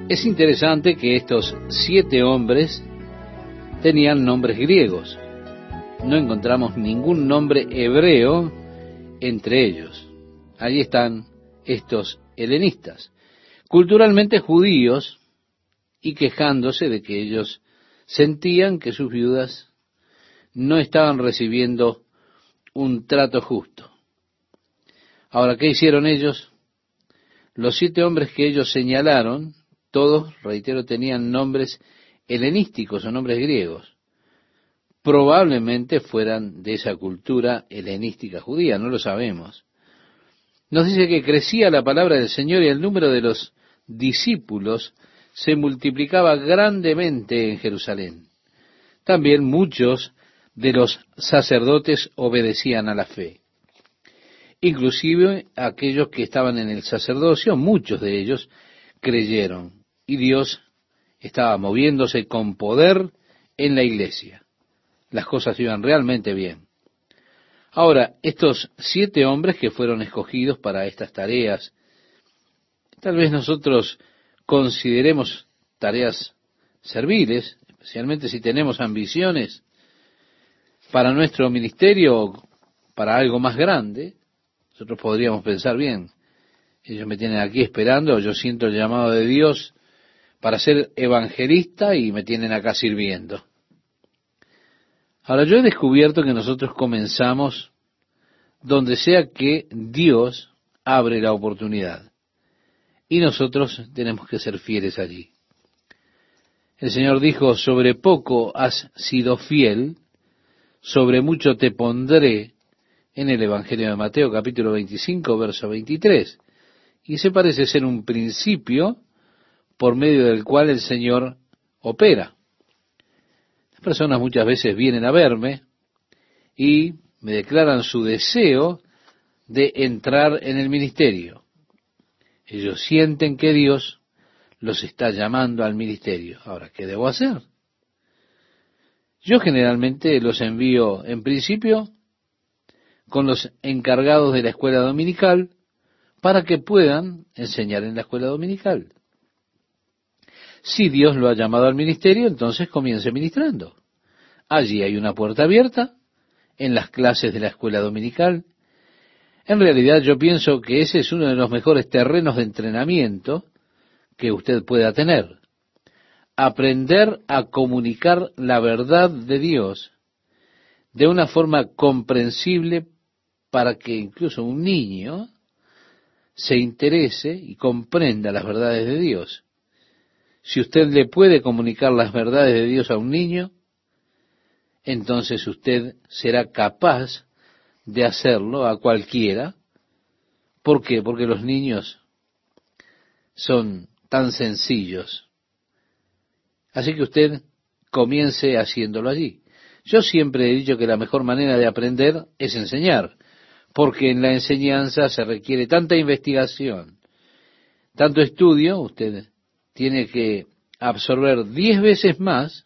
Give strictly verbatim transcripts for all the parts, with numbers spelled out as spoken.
Es interesante que estos siete hombres tenían nombres griegos. No encontramos ningún nombre hebreo entre ellos. Allí están estos helenistas, culturalmente judíos, y quejándose de que ellos sentían que sus viudas no estaban recibiendo un trato justo. Ahora, ¿qué hicieron ellos? Los siete hombres que ellos señalaron, todos, reitero, tenían nombres helenísticos o nombres griegos. Probablemente fueran de esa cultura helenística judía, no lo sabemos. Nos dice que crecía la palabra del Señor y el número de los discípulos se multiplicaba grandemente en Jerusalén. También muchos de los sacerdotes obedecían a la fe. Inclusive aquellos que estaban en el sacerdocio, muchos de ellos creyeron. Y Dios estaba moviéndose con poder en la iglesia. Las cosas iban realmente bien. Ahora, estos siete hombres que fueron escogidos para estas tareas, tal vez nosotros consideremos tareas serviles, especialmente si tenemos ambiciones para nuestro ministerio o para algo más grande. Nosotros podríamos pensar, bien, ellos me tienen aquí esperando, yo siento el llamado de Dios para ser evangelista y me tienen acá sirviendo. Ahora, yo he descubierto que nosotros comenzamos donde sea que Dios abre la oportunidad. Y nosotros tenemos que ser fieles allí. El Señor dijo, sobre poco has sido fiel, sobre mucho te pondré, en el Evangelio de Mateo, capítulo veinticinco, verso veintitrés. Y ese parece ser un principio por medio del cual el Señor opera. Las personas muchas veces vienen a verme y me declaran su deseo de entrar en el ministerio. Ellos sienten que Dios los está llamando al ministerio. Ahora, ¿qué debo hacer? Yo generalmente los envío, en principio, con los encargados de la escuela dominical, para que puedan enseñar en la escuela dominical. Si Dios lo ha llamado al ministerio, entonces comience ministrando. Allí hay una puerta abierta, en las clases de la escuela dominical. En realidad yo pienso que ese es uno de los mejores terrenos de entrenamiento que usted pueda tener. Aprender a comunicar la verdad de Dios de una forma comprensible para que incluso un niño se interese y comprenda las verdades de Dios. Si usted le puede comunicar las verdades de Dios a un niño, entonces usted será capaz de hacerlo a cualquiera. ¿Por qué? Porque los niños son tan sencillos. Así que usted comience haciéndolo allí. Yo siempre he dicho que la mejor manera de aprender es enseñar, porque en la enseñanza se requiere tanta investigación, tanto estudio. Usted tiene que absorber diez veces más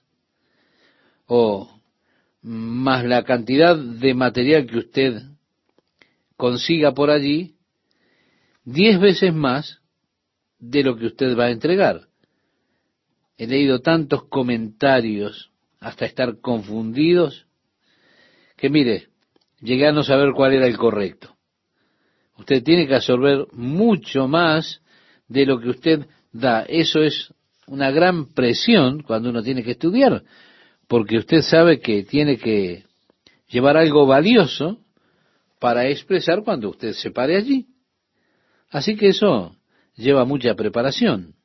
o más la cantidad de material que usted consiga por allí, diez veces más de lo que usted va a entregar. He leído tantos comentarios hasta estar confundidos que, mire, llegué a no saber cuál era el correcto. Usted tiene que absorber mucho más de lo que usted da. Eso es una gran presión cuando uno tiene que estudiar, porque usted sabe que tiene que llevar algo valioso para expresar cuando usted se pare allí. Así que eso lleva mucha preparación.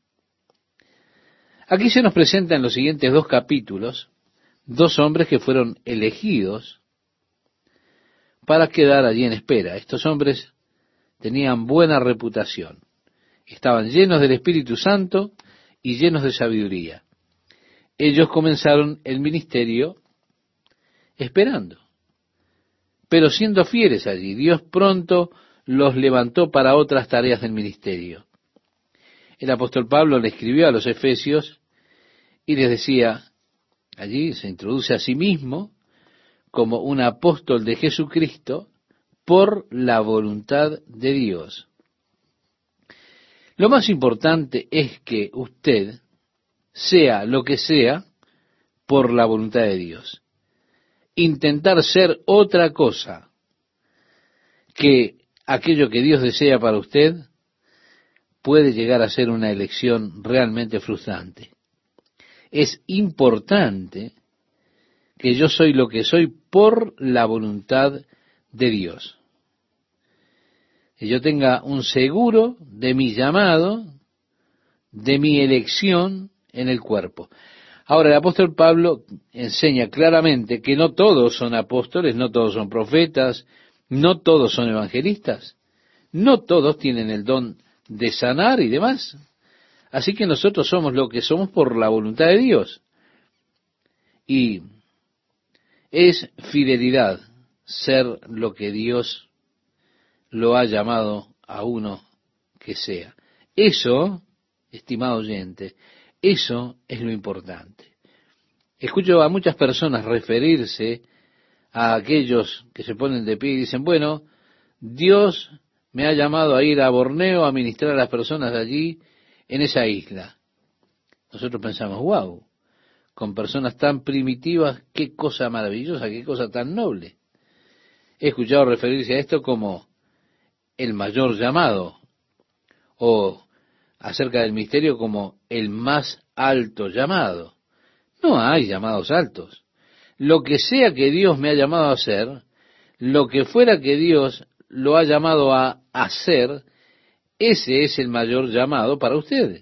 Aquí se nos presenta en los siguientes dos capítulos dos hombres que fueron elegidos para quedar allí en espera. Estos hombres tenían buena reputación, estaban llenos del Espíritu Santo y llenos de sabiduría. Ellos comenzaron el ministerio esperando, pero siendo fieles allí. Dios pronto los levantó para otras tareas del ministerio. El apóstol Pablo le escribió a los Efesios y les decía, allí se introduce a sí mismo como un apóstol de Jesucristo por la voluntad de Dios. Lo más importante es que usted sea lo que sea por la voluntad de Dios. Intentar ser otra cosa que aquello que Dios desea para usted puede llegar a ser una elección realmente frustrante. Es importante que yo soy lo que soy por la voluntad de Dios. Que yo tenga un seguro de mi llamado, de mi elección en el cuerpo. Ahora, el apóstol Pablo enseña claramente que no todos son apóstoles, no todos son profetas, no todos son evangelistas, no todos tienen el don de sanar y demás. Así que nosotros somos lo que somos por la voluntad de Dios. Y es fidelidad ser lo que Dios lo ha llamado a uno que sea. Eso, estimado oyente, eso es lo importante. Escucho a muchas personas referirse a aquellos que se ponen de pie y dicen, bueno, Dios me ha llamado a ir a Borneo a ministrar a las personas de allí en esa isla. Nosotros pensamos, wow, con personas tan primitivas, qué cosa maravillosa, qué cosa tan noble. He escuchado referirse a esto como el mayor llamado, o acerca del misterio como el más alto llamado. No hay llamados altos. Lo que sea que Dios me ha llamado a hacer, lo que fuera que Dios lo ha llamado a hacer, ese es el mayor llamado para usted.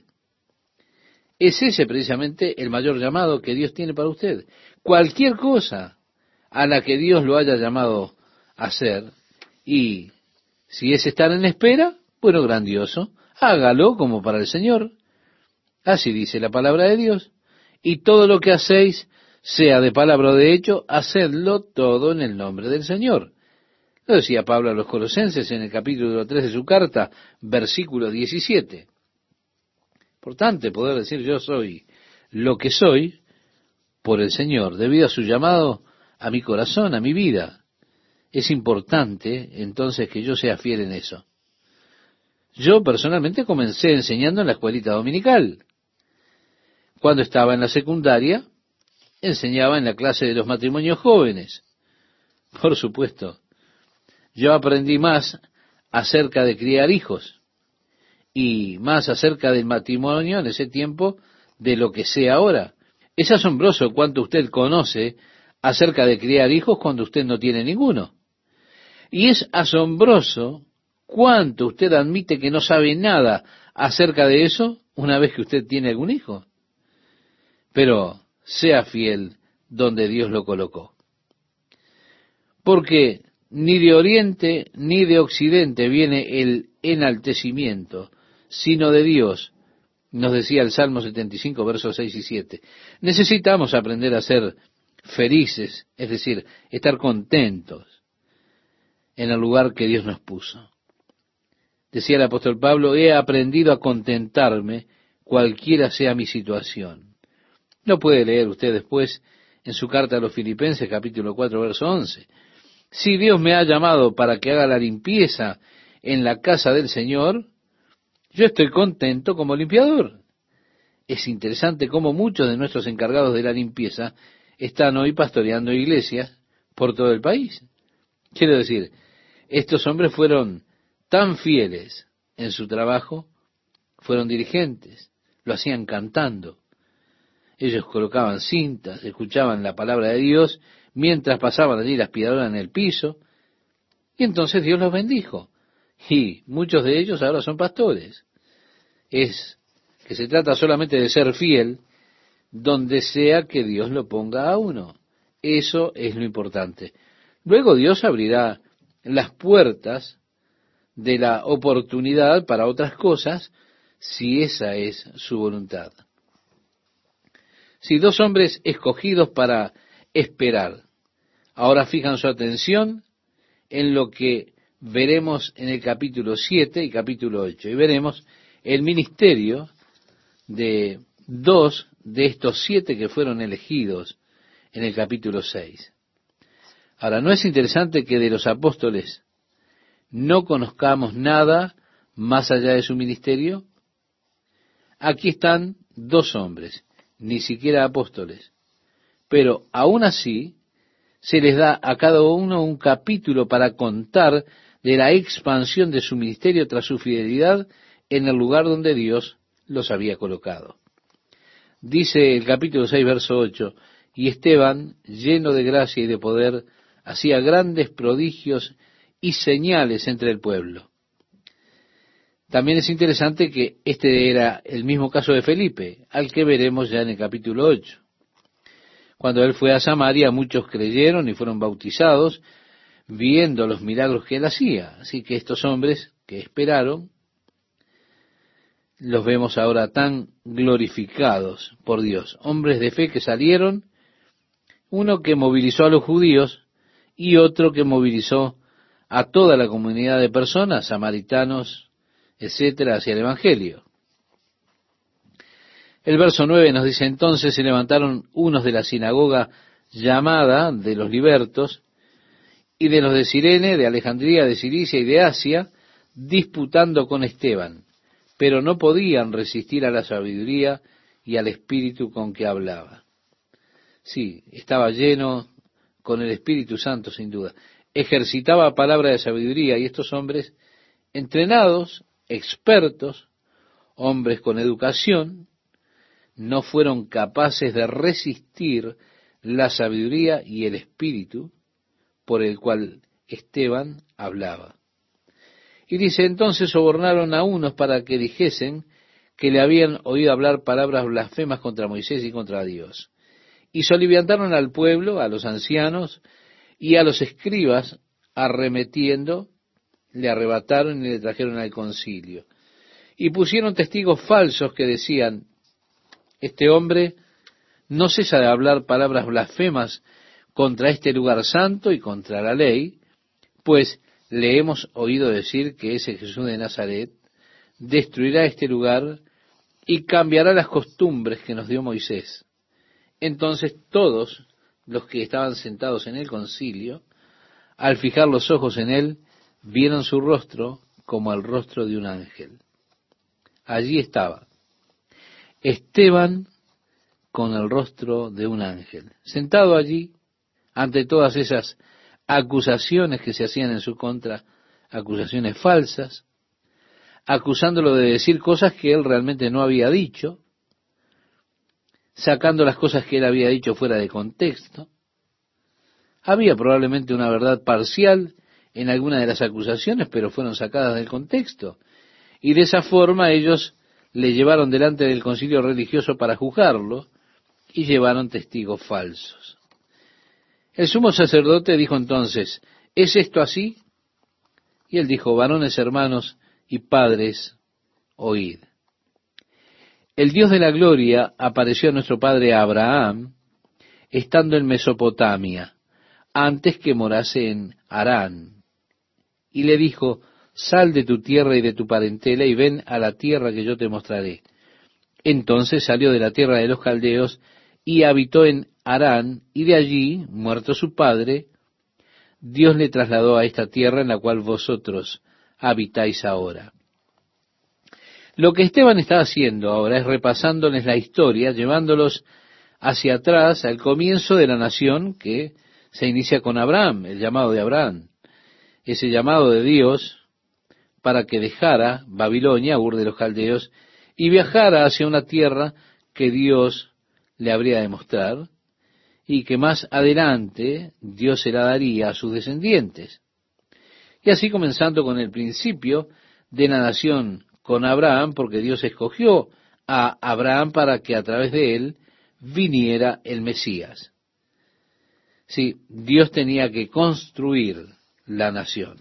Es ese precisamente el mayor llamado que Dios tiene para usted. Cualquier cosa a la que Dios lo haya llamado a hacer, y si es estar en espera, bueno, grandioso, hágalo como para el Señor. Así dice la palabra de Dios. Y todo lo que hacéis, sea de palabra o de hecho, hacedlo todo en el nombre del Señor. Lo decía Pablo a los Colosenses en el capítulo tres de su carta, versículo diecisiete. Importante poder decir yo soy lo que soy por el Señor, debido a su llamado a mi corazón, a mi vida. Es importante entonces que yo sea fiel en eso. Yo personalmente comencé enseñando en la escuelita dominical. Cuando estaba en la secundaria, enseñaba en la clase de los matrimonios jóvenes. Por supuesto, yo aprendí más acerca de criar hijos y más acerca del matrimonio en ese tiempo de lo que sé ahora. Es asombroso cuánto usted conoce acerca de criar hijos cuando usted no tiene ninguno. Y es asombroso cuánto usted admite que no sabe nada acerca de eso una vez que usted tiene algún hijo. Pero sea fiel donde Dios lo colocó. Porque ni de oriente ni de occidente viene el enaltecimiento, sino de Dios, nos decía el Salmo setenta y cinco, versos seis y siete. Necesitamos aprender a ser felices, es decir, estar contentos en el lugar que Dios nos puso. Decía el apóstol Pablo, he aprendido a contentarme cualquiera sea mi situación. Lo puede leer usted después en su carta a los Filipenses, capítulo cuatro, verso once. Si Dios me ha llamado para que haga la limpieza en la casa del Señor, yo estoy contento como limpiador. Es interesante cómo muchos de nuestros encargados de la limpieza están hoy pastoreando iglesias por todo el país. Quiero decir, estos hombres fueron tan fieles en su trabajo, fueron dirigentes, lo hacían cantando. Ellos colocaban cintas, escuchaban la palabra de Dios, mientras pasaban allí la aspiradora en el piso, y entonces Dios los bendijo. Y muchos de ellos ahora son pastores. Es que se trata solamente de ser fiel donde sea que Dios lo ponga a uno. Eso es lo importante. Luego Dios abrirá las puertas de la oportunidad para otras cosas, si esa es su voluntad. Si dos hombres escogidos para esperar, ahora fijan su atención en lo que veremos en el capítulo siete y capítulo ocho, y veremos el ministerio de dos de estos siete que fueron elegidos en el capítulo seis. Ahora, ¿no es interesante que de los apóstoles no conozcamos nada más allá de su ministerio? Aquí están dos hombres, ni siquiera apóstoles, pero aún así se les da a cada uno un capítulo para contar de la expansión de su ministerio tras su fidelidad en el lugar donde Dios los había colocado. Dice el capítulo seis, verso ocho, y Esteban, lleno de gracia y de poder, hacía grandes prodigios y señales entre el pueblo. También es interesante que este era el mismo caso de Felipe, al que veremos ya en el capítulo ocho. Cuando él fue a Samaria, muchos creyeron y fueron bautizados, viendo los milagros que él hacía. Así que estos hombres que esperaron, los vemos ahora tan glorificados por Dios. Hombres de fe que salieron, uno que movilizó a los judíos y otro que movilizó a toda la comunidad de personas, samaritanos, etcétera, hacia el Evangelio. El verso nueve nos dice, entonces se levantaron unos de la sinagoga llamada de los libertos y de los de Cirene, de Alejandría, de Cilicia y de Asia, disputando con Esteban, pero no podían resistir a la sabiduría y al espíritu con que hablaba. Sí, estaba lleno con el Espíritu Santo, sin duda. Ejercitaba palabra de sabiduría y estos hombres, entrenados, expertos, hombres con educación, no fueron capaces de resistir la sabiduría y el espíritu por el cual Esteban hablaba. Y dice, entonces sobornaron a unos para que dijesen que le habían oído hablar palabras blasfemas contra Moisés y contra Dios. Y soliviantaron al pueblo, a los ancianos y a los escribas, arremetiendo, le arrebataron y le trajeron al concilio. Y pusieron testigos falsos que decían, este hombre no cesa de hablar palabras blasfemas contra este lugar santo y contra la ley, pues le hemos oído decir que ese Jesús de Nazaret destruirá este lugar y cambiará las costumbres que nos dio Moisés. Entonces todos los que estaban sentados en el concilio, al fijar los ojos en él, vieron su rostro como el rostro de un ángel. Allí estaba Esteban con el rostro de un ángel, sentado allí ante todas esas acusaciones que se hacían en su contra, acusaciones falsas, acusándolo de decir cosas que él realmente no había dicho, sacando las cosas que él había dicho fuera de contexto. Había probablemente una verdad parcial en alguna de las acusaciones, pero fueron sacadas del contexto. Y de esa forma ellos le llevaron delante del concilio religioso para juzgarlo y llevaron testigos falsos. El sumo sacerdote dijo entonces, ¿es esto así? Y él dijo, varones hermanos y padres, oíd. El Dios de la gloria apareció a nuestro padre Abraham, estando en Mesopotamia, antes que morase en Harán, y le dijo, sal de tu tierra y de tu parentela y ven a la tierra que yo te mostraré. Entonces salió de la tierra de los caldeos y habitó en Harán, y de allí, muerto su padre, Dios le trasladó a esta tierra en la cual vosotros habitáis ahora. Lo que Esteban está haciendo ahora es repasándoles la historia, llevándolos hacia atrás al comienzo de la nación que se inicia con Abraham, el llamado de Abraham, ese llamado de Dios para que dejara Babilonia, Ur de los Caldeos, y viajara hacia una tierra que Dios le habría de mostrar y que más adelante Dios se la daría a sus descendientes. Y así comenzando con el principio de la nación con Abraham, porque Dios escogió a Abraham para que a través de él viniera el Mesías. Sí, Dios tenía que construir la nación.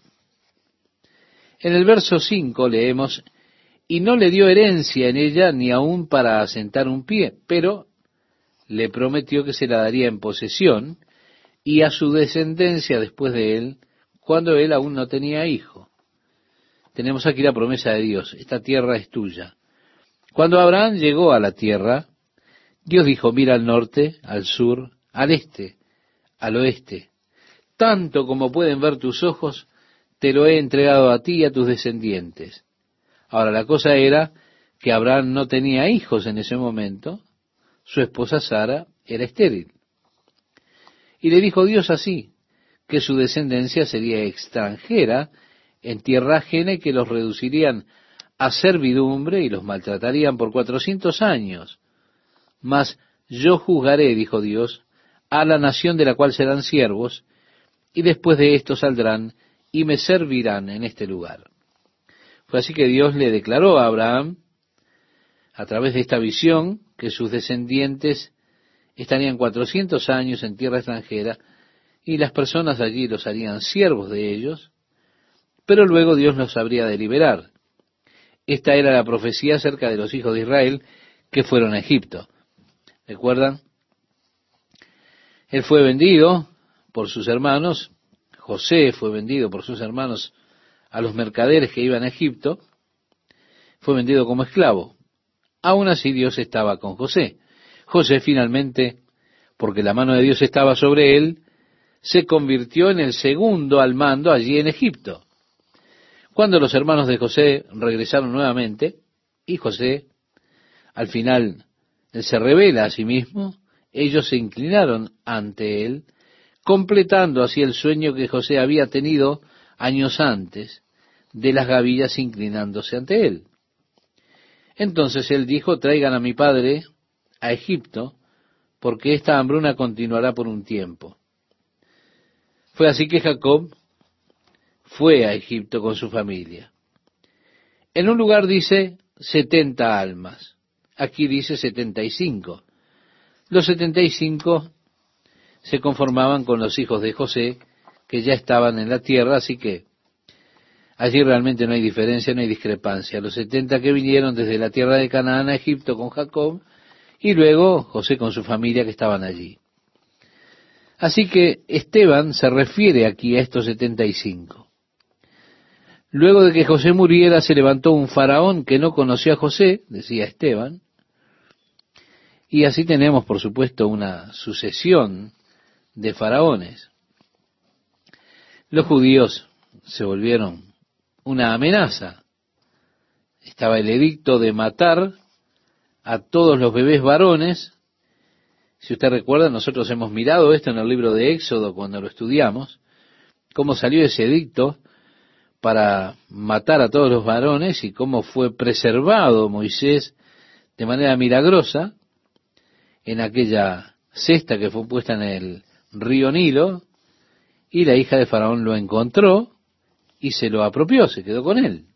En el verso cinco leemos, y no le dio herencia en ella ni aun para asentar un pie, pero le prometió que se la daría en posesión y a su descendencia después de él, cuando él aún no tenía hijo. Tenemos aquí la promesa de Dios, esta tierra es tuya. Cuando Abraham llegó a la tierra, Dios dijo, mira al norte, al sur, al este, al oeste. Tanto como pueden ver tus ojos, te lo he entregado a ti y a tus descendientes. Ahora, la cosa era que Abraham no tenía hijos en ese momento, su esposa Sara era estéril. Y le dijo Dios así, que su descendencia sería extranjera en tierra ajena y que los reducirían a servidumbre y los maltratarían por cuatrocientos años. Mas yo juzgaré, dijo Dios, a la nación de la cual serán siervos, y después de esto saldrán y me servirán en este lugar. Fue así que Dios le declaró a Abraham, a través de esta visión, que sus descendientes estarían cuatrocientos años en tierra extranjera, y las personas allí los harían siervos de ellos, pero luego Dios los habría de liberar. Esta era la profecía acerca de los hijos de Israel que fueron a Egipto. ¿Recuerdan? Él fue vendido por sus hermanos, José fue vendido por sus hermanos a los mercaderes que iban a Egipto, fue vendido como esclavo. Aún así Dios estaba con José. José finalmente, porque la mano de Dios estaba sobre él, se convirtió en el segundo al mando allí en Egipto. Cuando los hermanos de José regresaron nuevamente, y José, al final, él se revela a sí mismo, ellos se inclinaron ante él, completando así el sueño que José había tenido años antes, de las gavillas inclinándose ante él. Entonces él dijo, traigan a mi padre a Egipto, porque esta hambruna continuará por un tiempo. Fue así que Jacob fue a Egipto con su familia. En un lugar dice setenta almas, aquí dice setenta y cinco. Los setenta y cinco se conformaban con los hijos de José, que ya estaban en la tierra, así que allí realmente no hay diferencia, no hay discrepancia. Los setenta que vinieron desde la tierra de Canaán a Egipto con Jacob, y luego José con su familia que estaban allí. Así que Esteban se refiere aquí a estos setenta y cinco. Luego de que José muriera, se levantó un faraón que no conoció a José, decía Esteban, y así tenemos, por supuesto, una sucesión de faraones. Los judíos se volvieron una amenaza. Estaba el edicto de matar a todos los bebés varones. Si usted recuerda, nosotros hemos mirado esto en el libro de Éxodo cuando lo estudiamos, cómo salió ese edicto para matar a todos los varones y cómo fue preservado Moisés de manera milagrosa en aquella cesta que fue puesta en el río Nilo, y la hija de Faraón lo encontró y se lo apropió, se quedó con él.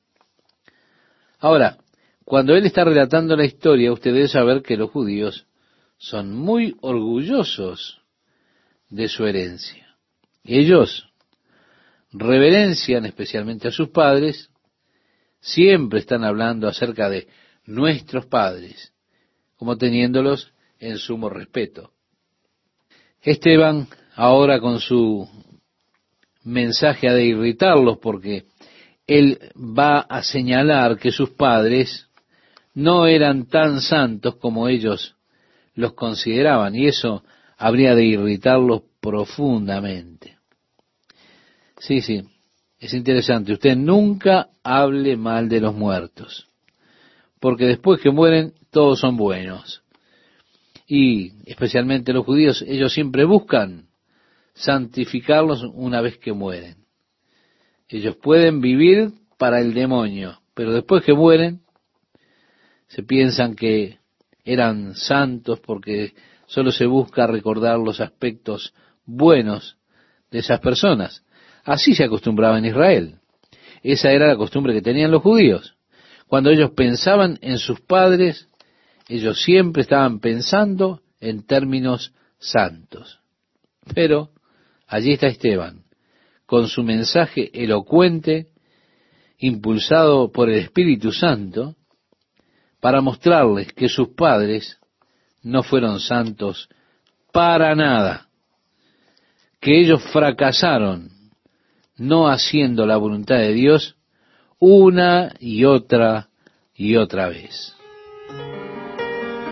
Ahora, cuando él está relatando la historia, usted debe saber que los judíos son muy orgullosos de su herencia. Ellos reverencian especialmente a sus padres, siempre están hablando acerca de nuestros padres, como teniéndolos en sumo respeto. Esteban, ahora con su mensaje ha de irritarlos porque él va a señalar que sus padres no eran tan santos como ellos los consideraban, y eso habría de irritarlos profundamente. Sí, sí, es interesante. Usted nunca hable mal de los muertos, porque después que mueren todos son buenos. Y especialmente los judíos, ellos siempre buscan santificarlos una vez que mueren. Ellos pueden vivir para el demonio, pero después que mueren, se piensan que eran santos porque solo se busca recordar los aspectos buenos de esas personas. Así se acostumbraba en Israel. Esa era la costumbre que tenían los judíos. Cuando ellos pensaban en sus padres, ellos siempre estaban pensando en términos santos. Pero allí está Esteban, con su mensaje elocuente, impulsado por el Espíritu Santo, para mostrarles que sus padres no fueron santos para nada, que ellos fracasaron no haciendo la voluntad de Dios una y otra y otra vez.